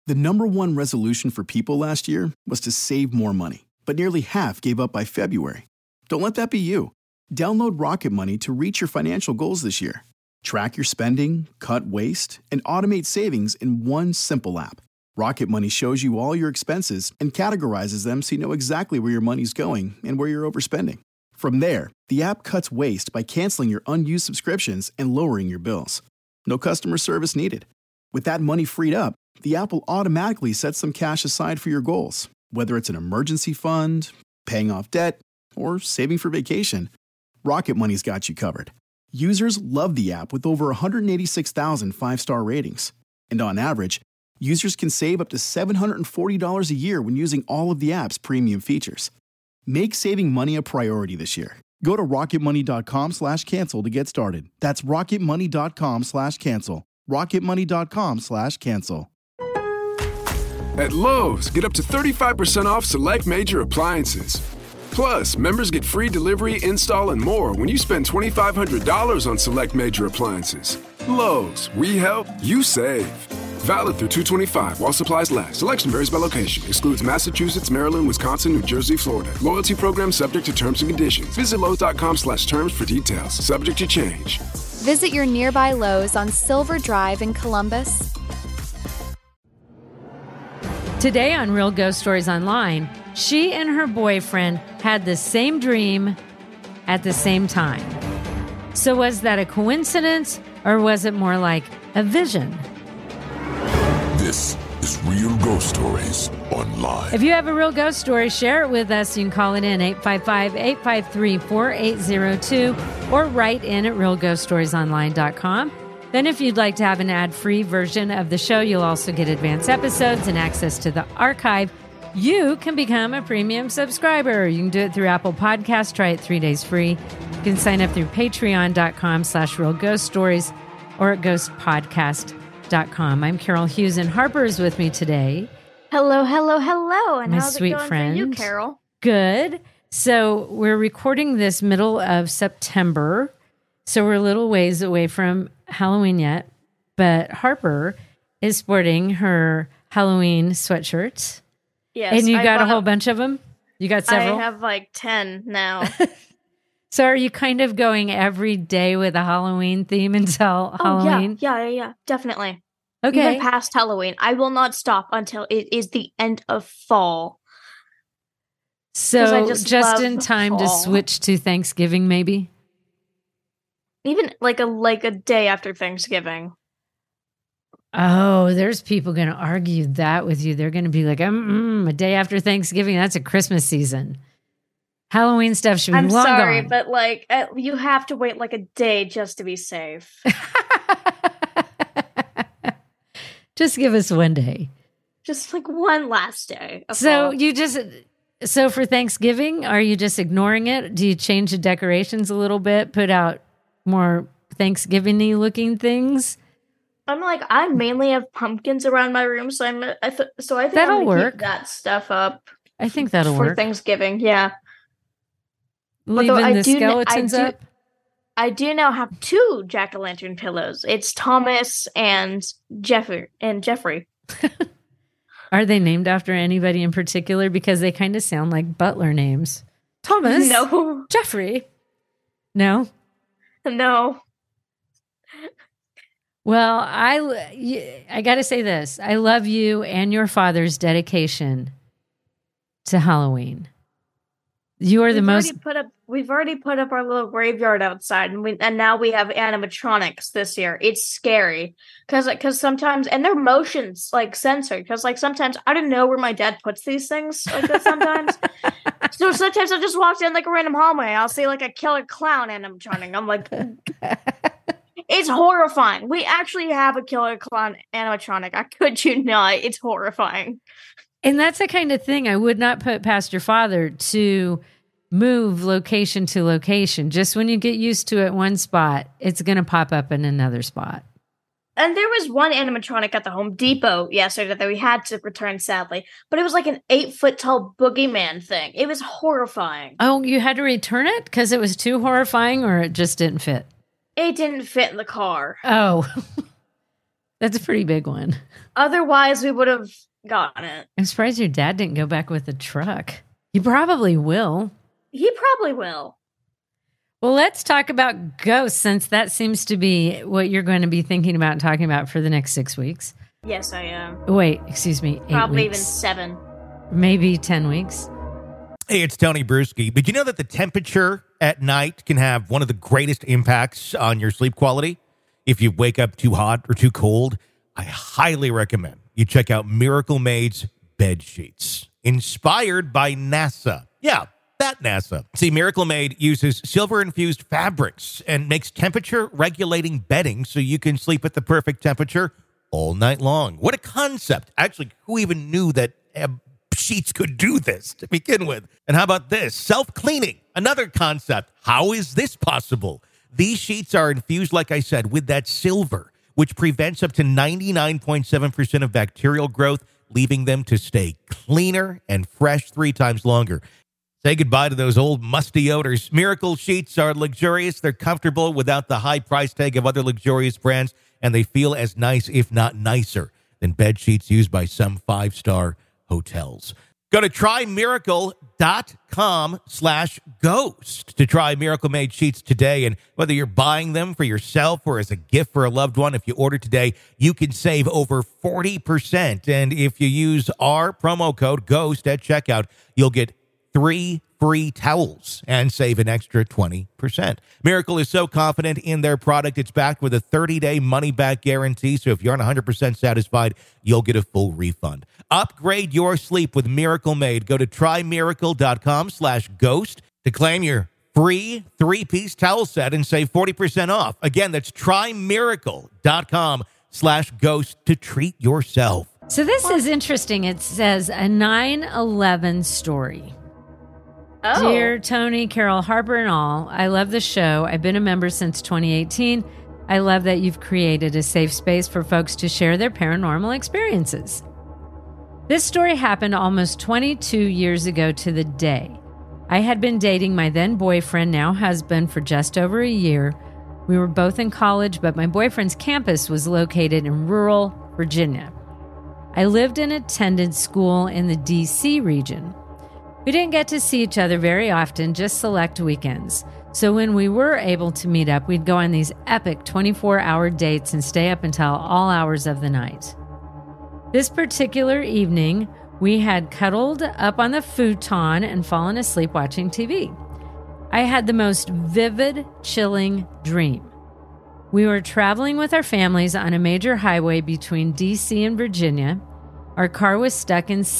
The number one resolution for people last year was to save more money, but nearly half gave up by February. Don't let that be you. Download Rocket Money to reach your financial goals this year. Track your spending, cut waste, and automate savings in one simple app. Rocket Money shows you all your expenses and categorizes them so you know exactly where your money's going and where you're overspending. From there, the app cuts waste by canceling your unused subscriptions and lowering your bills. No customer service needed. With that money freed up, the app will automatically set some cash aside for your goals, whether it's an emergency fund, paying off debt, or saving for vacation. Rocket Money's got you covered. Users love the app with over 186,000 five-star ratings. And on average, users can save up to $740 a year when using all of the app's premium features. Make saving money a priority this year. Go to rocketmoney.com/cancel to get started. That's rocketmoney.com/cancel. rocketmoney.com/cancel. At Lowe's, get up to 35% off select major appliances. Plus, members get free delivery, install, and more when you spend $2,500 on select major appliances. Lowe's, we help, you save. Valid through 2/25 while supplies last. Selection varies by location. Excludes Massachusetts, Maryland, Wisconsin, New Jersey, Florida. Loyalty program subject to terms and conditions. Visit Lowe's.com/terms for details. Subject to change. Visit your nearby Lowe's on Silver Drive in Columbus. Today on Real Ghost Stories Online, she and her boyfriend had the same dream at the same time. So was that a coincidence or was it more like a vision? This is Real Ghost Stories Online. If you have a real ghost story, share it with us. You can call it in 855-853-4802 or write in at realghoststoriesonline.com. Then if you'd like to have an ad-free version of the show, you'll also get advanced episodes and access to the archive. You can become a premium subscriber. You can do it through Apple Podcasts. Try it 3 days free. You can sign up through patreon.com/realghoststories or at ghostpodcast.com. I'm Carol Hughes, and Harper is with me today. Hello, hello, hello. And my how's sweet it going friend. for you, Carol? Good. So we're recording this middle of September. So we're a little ways away from Halloween yet. But Harper is sporting her Halloween sweatshirts. Yes. And you got a whole bunch of them? You got several? I have like 10 now. So are you kind of going every day with a Halloween theme until Halloween? Yeah, definitely. Okay. Even past Halloween. I will not stop until it is the end of fall. So just in time to switch to Thanksgiving, maybe? Even like a day after Thanksgiving. Oh, there's people going to argue that with you. They're going to be like, a day after Thanksgiving, that's a Christmas season. Halloween stuff should be long gone. I'm sorry, but like you have to wait like a day just to be safe. Just give us one day. Just like one last day. So for Thanksgiving, are you just ignoring it? Do you change the decorations a little bit, put out more Thanksgiving-y looking things? I mainly have pumpkins around my room, so I think that'll I'm gonna work. Keep that stuff up. I think that'll work for Thanksgiving. Yeah, leaving the skeletons up. I do now have 2 jack-o'-lantern pillows. It's Thomas and Jeffrey. Are they named after anybody in particular? Because they kind of sound like butler names. Thomas. No. Jeffrey. No. No. Well, I got to say this. I love you and your father's dedication to Halloween. You are the most... We've already put up our little graveyard outside, and now we have animatronics this year. It's scary because sometimes, and they're motions like censored, because like sometimes I don't know where my dad puts these things like that sometimes. So sometimes I just walk in like a random hallway. I'll see like a killer clown animatronic. I'm like, it's horrifying. We actually have a killer clown animatronic. I could you not? It's horrifying. And that's the kind of thing I would not put past your father to move location to location. Just when you get used to it one spot, it's going to pop up in another spot. And there was one animatronic at the Home Depot yesterday that we had to return, sadly. But it was like an 8-foot tall boogeyman thing. It was horrifying. Oh, you had to return it because it was too horrifying, or it just didn't fit? It didn't fit in the car. Oh. That's a pretty big one. Otherwise, we would have gotten it. I'm surprised your dad didn't go back with a truck. He probably will. He probably will. Well, let's talk about ghosts, since that seems to be what you're going to be thinking about and talking about for the next 6 weeks. Yes, I am. Wait, excuse me. 8 Probably weeks. even 7. Maybe 10 weeks. Hey, it's Tony Bruschi. Did you know that the temperature at night can have one of the greatest impacts on your sleep quality? If you wake up too hot or too cold, I highly recommend you check out Miracle Made's bed sheets, inspired by NASA. Yeah, that NASA. See, Miracle Made uses silver-infused fabrics and makes temperature-regulating bedding so you can sleep at the perfect temperature all night long. What a concept. Actually, who even knew that sheets could do this to begin with? And how about this? Self-cleaning, another concept. How is this possible? These sheets are infused, like I said, with that silver, which prevents up to 99.7% of bacterial growth, leaving them to stay cleaner and fresh 3 times longer. Say goodbye to those old musty odors. Miracle sheets are luxurious. They're comfortable without the high price tag of other luxurious brands, and they feel as nice, if not nicer, than bed sheets used by some 5-star hotels. Go to trymiracle.com/ghost to try Miracle Made sheets today. And whether you're buying them for yourself or as a gift for a loved one, if you order today, you can save over 40%. And if you use our promo code GHOST at checkout, you'll get 3 free towels and save an extra 20%. Miracle is so confident in their product, it's backed with a 30-day money-back guarantee. So if you aren't 100% satisfied, you'll get a full refund. Upgrade your sleep with Miracle Made. Go to trymiracle.com/ghost to claim your free 3-piece towel set and save 40% off. Again, that's trymiracle.com/ghost to treat yourself. So this is interesting. It says a 9/11 story. Oh. Dear Tony, Carol, Harper, and all, I love the show. I've been a member since 2018. I love that you've created a safe space for folks to share their paranormal experiences. This story happened almost 22 years ago to the day. I had been dating my then boyfriend, now husband, for just over a year. We were both in college, but my boyfriend's campus was located in rural Virginia. I lived and attended school in the D.C. region. We didn't get to see each other very often, just select weekends. So when we were able to meet up, we'd go on these epic 24-hour dates and stay up until all hours of the night. This particular evening, we had cuddled up on the futon and fallen asleep watching TV. I had the most vivid, chilling dream. We were traveling with our families on a major highway between D.C. and Virginia. Our car was stuck in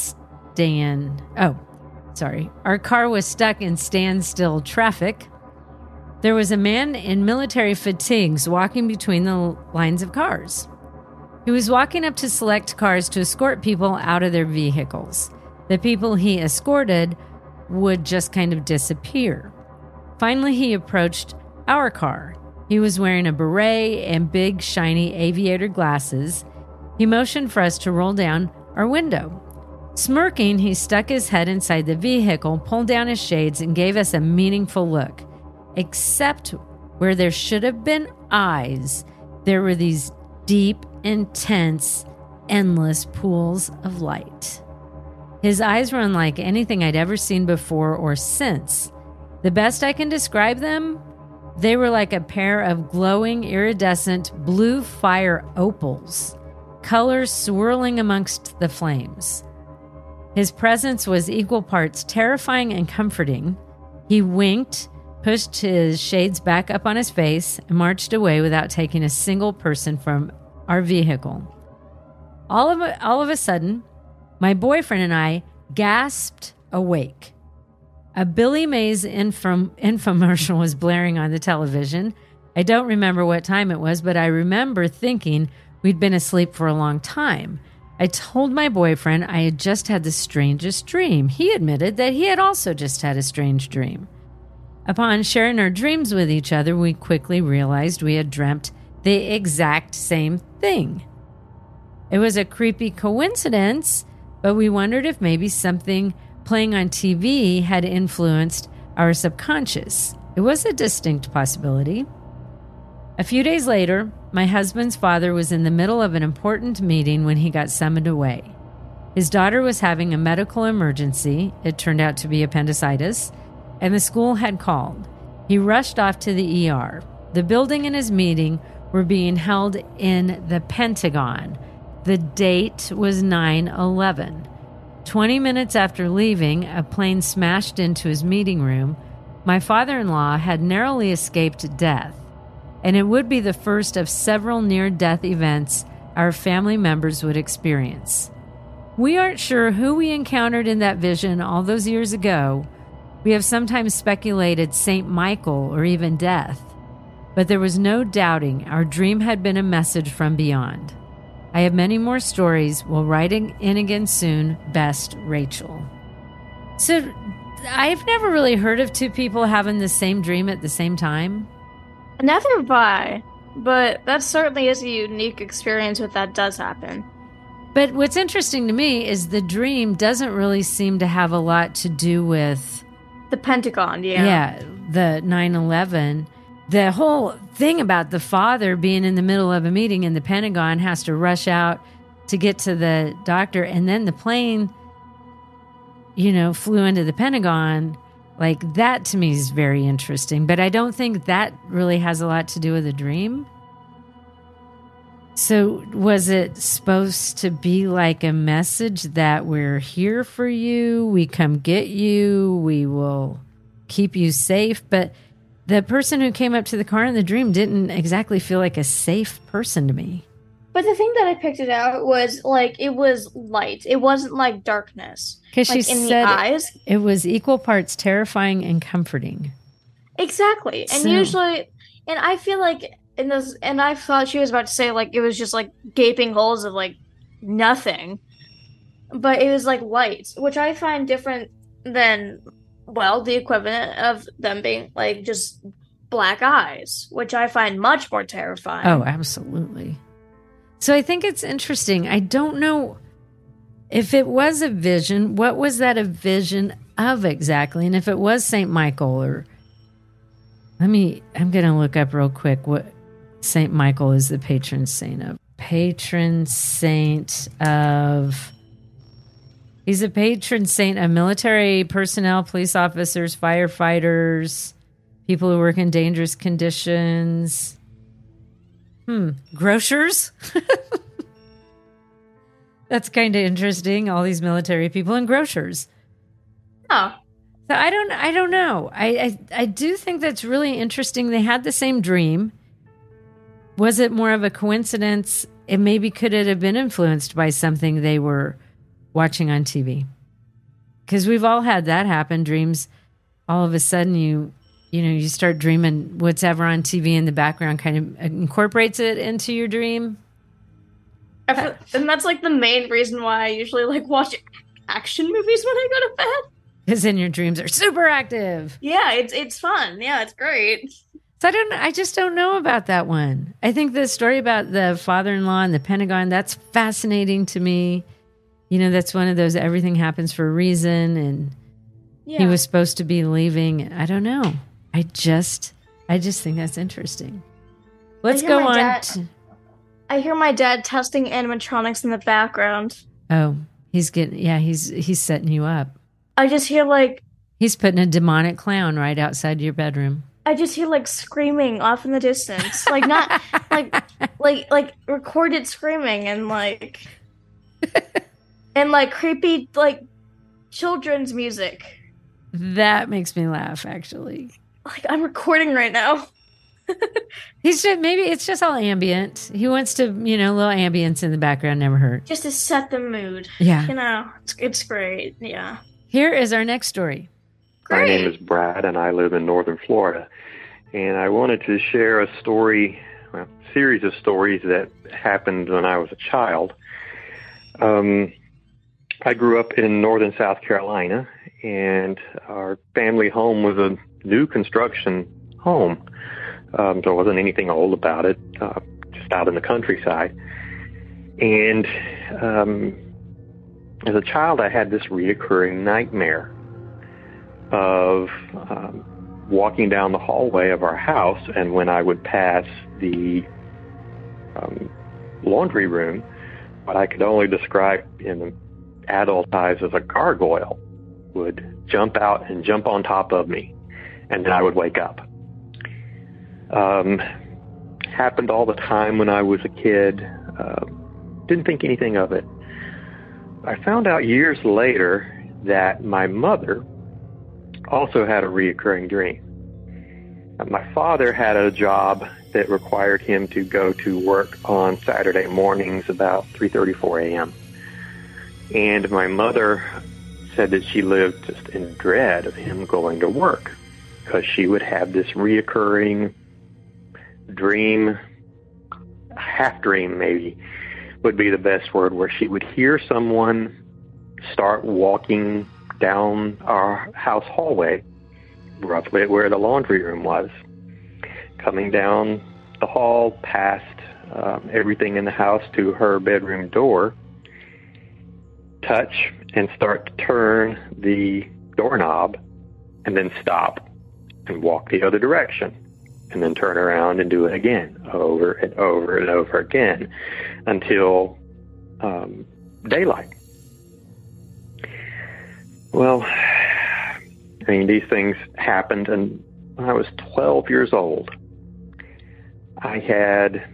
standstill traffic. There was a man in military fatigues walking between the lines of cars. He was walking up to select cars to escort people out of their vehicles. The people he escorted would just kind of disappear. Finally, he approached our car. He was wearing a beret and big, shiny aviator glasses. He motioned for us to roll down our window. Smirking, he stuck his head inside the vehicle, pulled down his shades, and gave us a meaningful look. Except where there should have been eyes, there were these deep, intense, endless pools of light. His eyes were unlike anything I'd ever seen before or since. The best I can describe them, they were like a pair of glowing, iridescent blue fire opals, colors swirling amongst the flames. His presence was equal parts terrifying and comforting. He winked, pushed his shades back up on his face, and marched away without taking a single person from our vehicle. All of a sudden, my boyfriend and I gasped awake. A Billy Mays infomercial was blaring on the television. I don't remember what time it was, but I remember thinking we'd been asleep for a long time. I told my boyfriend I had just had the strangest dream. He admitted that he had also just had a strange dream. Upon sharing our dreams with each other, we quickly realized we had dreamt the exact same thing. It was a creepy coincidence, but we wondered if maybe something playing on TV had influenced our subconscious. It was a distinct possibility. A few days later, my husband's father was in the middle of an important meeting when he got summoned away. His daughter was having a medical emergency. It turned out to be appendicitis, and the school had called. He rushed off to the ER. The building and his meeting were being held in the Pentagon. The date was 9/11. 20 minutes after leaving, a plane smashed into his meeting room. My father-in-law had narrowly escaped death, and it would be the first of several near-death events our family members would experience. We aren't sure who we encountered in that vision all those years ago. We have sometimes speculated St. Michael or even death, but there was no doubting our dream had been a message from beyond. I have many more stories. We'll write in again soon. Best, Rachel. So I've never really heard of two people having the same dream at the same time. Neither have I, but that certainly is a unique experience if that does happen. But what's interesting to me is the dream doesn't really seem to have a lot to do with the Pentagon, yeah. Yeah, the 9/11. The whole thing about the father being in the middle of a meeting in the Pentagon, has to rush out to get to the doctor, and then the plane, flew into the Pentagon. Like, that to me is very interesting, but I don't think that really has a lot to do with the dream. So was it supposed to be like a message that we're here for you, we come get you, we will keep you safe? But the person who came up to the car in the dream didn't exactly feel like a safe person to me. But the thing that I picked it out was, like, it was light. It wasn't like darkness. Because like, she in said the eyes. It was equal parts terrifying and comforting. Exactly. And usually, and I feel like in this, and I thought she was about to say, like, it was just, like, gaping holes of, like, nothing. But it was, like, light, which I find different than, well, the equivalent of them being, like, just black eyes, which I find much more terrifying. Oh, absolutely. So I think it's interesting. I don't know if it was a vision, what was that a vision of exactly? And if it was St. Michael or... I'm going to look up real quick what St. Michael is the patron saint of. Patron saint of... He's a patron saint of military personnel, police officers, firefighters, people who work in dangerous conditions... Grocers? That's kind of interesting. All these military people and grocers. Oh. So I don't know. I do think that's really interesting. They had the same dream. Was it more of a coincidence? Could it have been influenced by something they were watching on TV? Because we've all had that happen. Dreams, all of a sudden you start dreaming whatever on TV in the background kind of incorporates it into your dream. And that's like the main reason why I usually like watch action movies when I go to bed. Because then your dreams are super active. Yeah, it's fun. Yeah, it's great. So I just don't know about that one. I think the story about the father-in-law and the Pentagon, that's fascinating to me. That's one of those everything happens for a reason, and he was supposed to be leaving. I don't know. I just think that's interesting. Let's go on. I hear my dad testing animatronics in the background. Oh, he's setting you up. I just hear like he's putting a demonic clown right outside your bedroom. I just hear like screaming off in the distance, like not like recorded screaming and like creepy like children's music. That makes me laugh, actually. Like, I'm recording right now. Maybe it's just all ambient. He wants to, little ambience in the background never hurt. Just to set the mood. Yeah. It's great. Yeah. Here is our next story. Great. My name is Brad, and I live in northern Florida. And I wanted to share a series of stories that happened when I was a child. I grew up in northern South Carolina, and our family home was a new construction home. So there wasn't anything old about it, just out in the countryside. And as a child, I had this reoccurring nightmare of walking down the hallway of our house, and when I would pass the laundry room, what I could only describe in adult eyes as a gargoyle would jump out and jump on top of me, and then I would wake up. Happened all the time when I was a kid. Didn't think anything of it. I found out years later that my mother also had a reoccurring dream. My father had a job that required him to go to work on Saturday mornings about 3:30, 4 a.m. And my mother said that she lived just in dread of him going to work because she would have this reoccurring dream, half dream maybe would be the best word, where she would hear someone start walking down our house hallway, roughly at where the laundry room was, coming down the hall past everything in the house to her bedroom door, touch and start to turn the doorknob, and then stop and walk the other direction, and then turn around and do it again, over and over and over again, until daylight. Well, I mean, these things happened, and when I was 12 years old, I had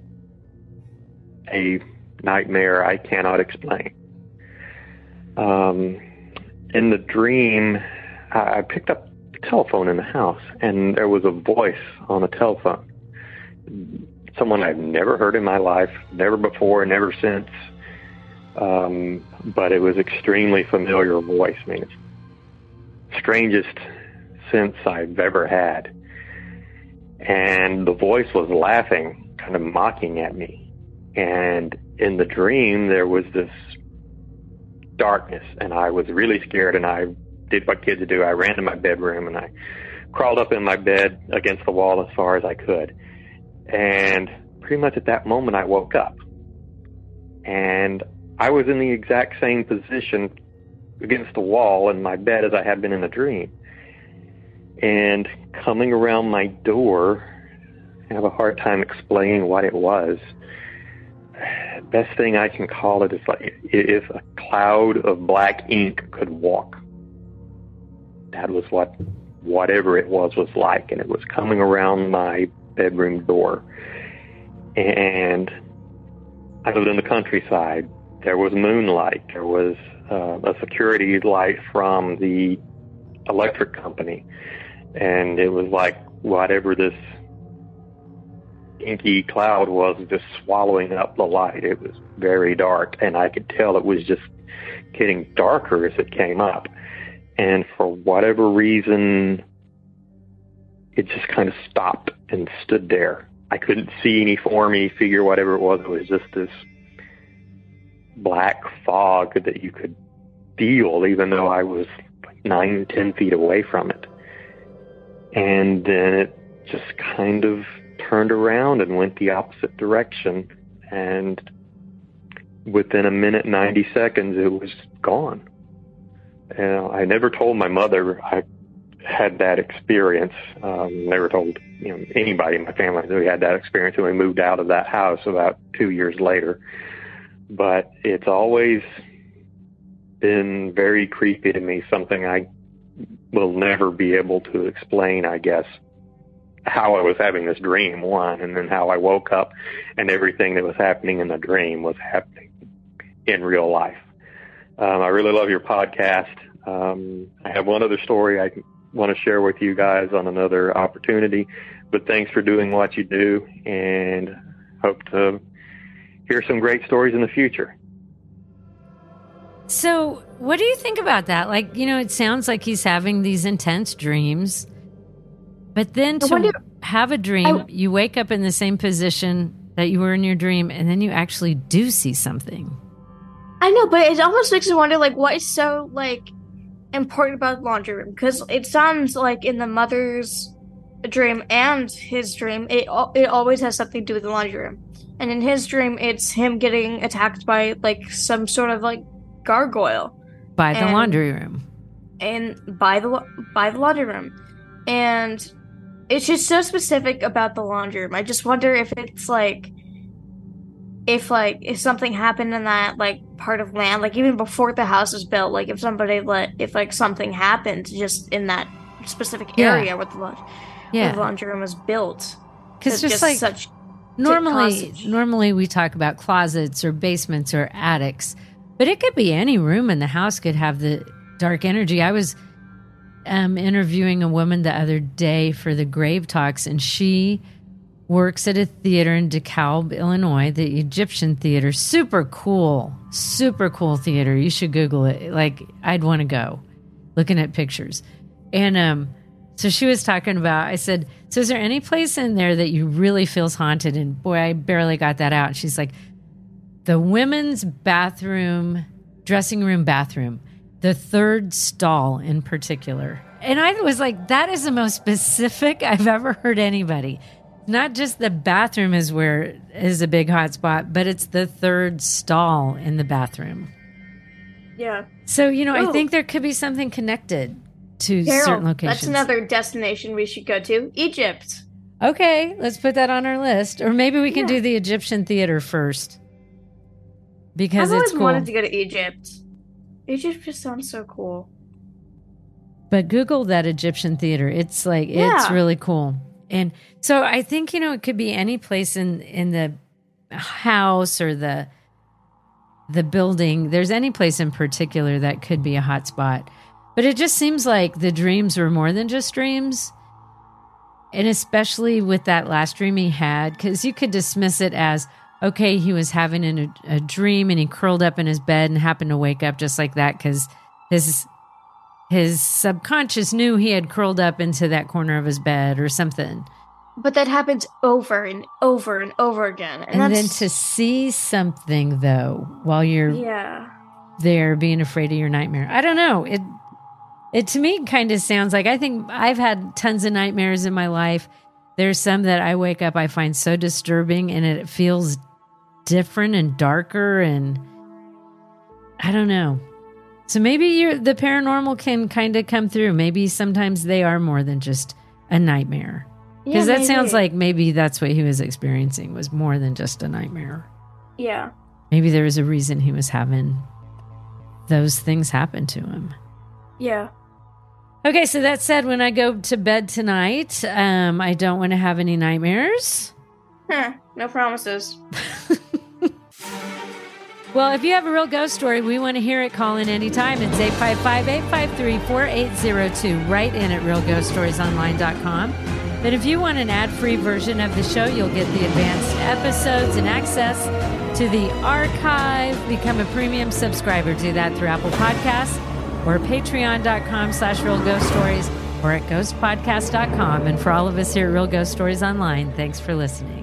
a nightmare I cannot explain. In the dream, I picked up the telephone in the house, and there was a voice on the telephone. Someone I've never heard in my life, never before, never since. But it was extremely familiar voice. I mean, it's the strangest sense I've ever had. And the voice was laughing, kind of mocking at me. And in the dream, there was this darkness, and I was really scared, and I did what kids do. I ran to my bedroom, and I crawled up in my bed against the wall as far as I could. And pretty much at that moment, I woke up. And I was in the exact same position against the wall in my bed as I had been in the dream. And coming around my door, I have a hard time explaining what it was. Best thing I can call it is like if a cloud of black ink could walk. That was whatever it was like, and it was coming around my bedroom door. And I lived in the countryside. There was moonlight. There was a security light from the electric company. And it was like whatever this inky cloud was just swallowing up the light. It was very dark, and I could tell it was just getting darker as it came up. And for whatever reason, it just kind of stopped and stood there. I couldn't see any form, any figure, whatever it was. It was just this black fog that you could feel, even though I was like 9, 10 feet away from it. And then it just kind of turned around and went the opposite direction. And within a minute, 90 seconds, it was gone. And I never told my mother I had that experience. Never told anybody in my family that we had that experience when we moved out of that house about 2 years later. But it's always been very creepy to me, something I will never be able to explain, I guess, how I was having this dream, one, and then how I woke up and everything that was happening in the dream was happening in real life. I really love your podcast. I have one other story I want to share with you guys on another opportunity, but thanks for doing what you do, and hope to hear some great stories in the future. So what do you think about that? Like, it sounds like he's having these intense dreams, but then to have a dream, you wake up in the same position that you were in your dream, and then you actually do see something. I know, but it almost makes me wonder, like, what is so, like, important about the laundry room? Because it sounds like in the mother's dream and his dream, it always has something to do with the laundry room. And in his dream, it's him getting attacked by, like, some sort of, like, gargoyle. By the laundry room. And by the laundry room. And it's just so specific about the laundry room. I just wonder if it's, like, if something happened in that like part of land, like even before the house was built, like if something happened just in that specific area where the laundry room was built, because just like such normally we talk about closets or basements or attics, but it could be any room in the house could have the dark energy. I was interviewing a woman the other day for the Grave Talks, and she works at a theater in DeKalb, Illinois, the Egyptian Theater. Super cool theater. You should Google it. Like, I'd want to go, looking at pictures. And so she was talking about, I said, so is there any place in there that you really feels haunted? And boy, I barely got that out. She's like, the women's bathroom, dressing room, bathroom, the third stall in particular. And I was like, that is the most specific I've ever heard anybody. Not just the bathroom is a big hot spot, but it's the third stall in the bathroom. Yeah. So, I think there could be something connected to certain locations. That's another destination we should go to. Egypt. Okay, let's put that on our list. Or maybe we can do the Egyptian theater first. Because it's cool. I've always wanted to go to Egypt. Egypt just sounds so cool. But Google that Egyptian theater. It's it's really cool. And so I think, it could be any place in the house or the building. There's any place in particular that could be a hot spot. But it just seems like the dreams were more than just dreams. And especially with that last dream he had, because you could dismiss it as, okay, he was having a dream and he curled up in his bed and happened to wake up just like that because his subconscious knew he had curled up into that corner of his bed or something. But that happens over and over and over again. And then to see something, though, while you're there being afraid of your nightmare. I don't know. It to me kind of sounds like, I think I've had tons of nightmares in my life. There's some that I wake up, I find so disturbing, and it feels different and darker, and I don't know. So maybe the paranormal can kind of come through. Maybe sometimes they are more than just a nightmare. Because that sounds like maybe that's what he was experiencing, was more than just a nightmare. Yeah. Maybe there was a reason he was having those things happen to him. Yeah. Okay, so that said, when I go to bed tonight, I don't want to have any nightmares. No promises. Well, if you have a real ghost story, we want to hear it. Call in anytime. It's 855-853-4802. Write in at realghoststoriesonline.com. But if you want an ad-free version of the show, you'll get the advanced episodes and access to the archive. Become a premium subscriber. Do that through Apple Podcasts or patreon.com/realghoststories or at ghostpodcast.com. And for all of us here at Real Ghost Stories Online, thanks for listening.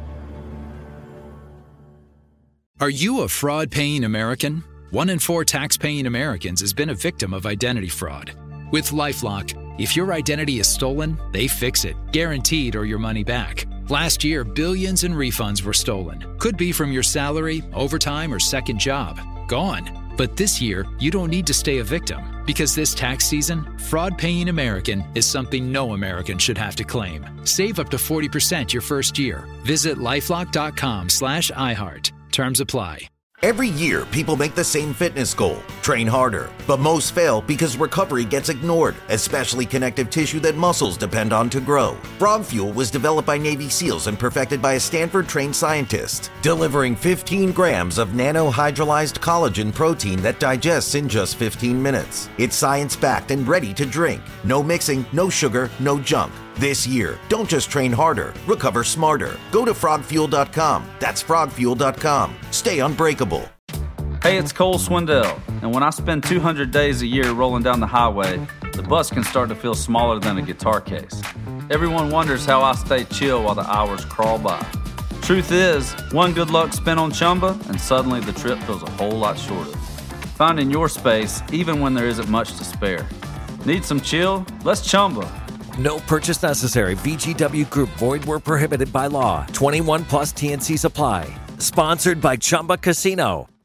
Are you a fraud-paying American? 1 in 4 tax-paying Americans has been a victim of identity fraud. With LifeLock, if your identity is stolen, they fix it, guaranteed, or your money back. Last year, billions in refunds were stolen. Could be from your salary, overtime, or second job. Gone. But this year, you don't need to stay a victim, because this tax season, fraud-paying American is something no American should have to claim. Save up to 40% your first year. Visit lifelock.com/iHeart. Terms apply. Every year, people make the same fitness goal, train harder. But most fail because recovery gets ignored, especially connective tissue that muscles depend on to grow. Frog Fuel was developed by Navy SEALs and perfected by a Stanford-trained scientist, delivering 15 grams of nanohydrolyzed collagen protein that digests in just 15 minutes. It's science-backed and ready to drink. No mixing, no sugar, no junk. This year, don't just train harder, recover smarter. Go to frogfuel.com. That's frogfuel.com. Stay unbreakable. Hey, it's Cole Swindell, and when I spend 200 days a year rolling down the highway, the bus can start to feel smaller than a guitar case. Everyone wonders how I stay chill while the hours crawl by. Truth is, one good luck spin on Chumba, and suddenly the trip feels a whole lot shorter. Finding your space, even when there isn't much to spare. Need some chill? Let's Chumba. No purchase necessary. VGW Group. Void where prohibited by law. 21 plus TNC Supply. Sponsored by Chumba Casino.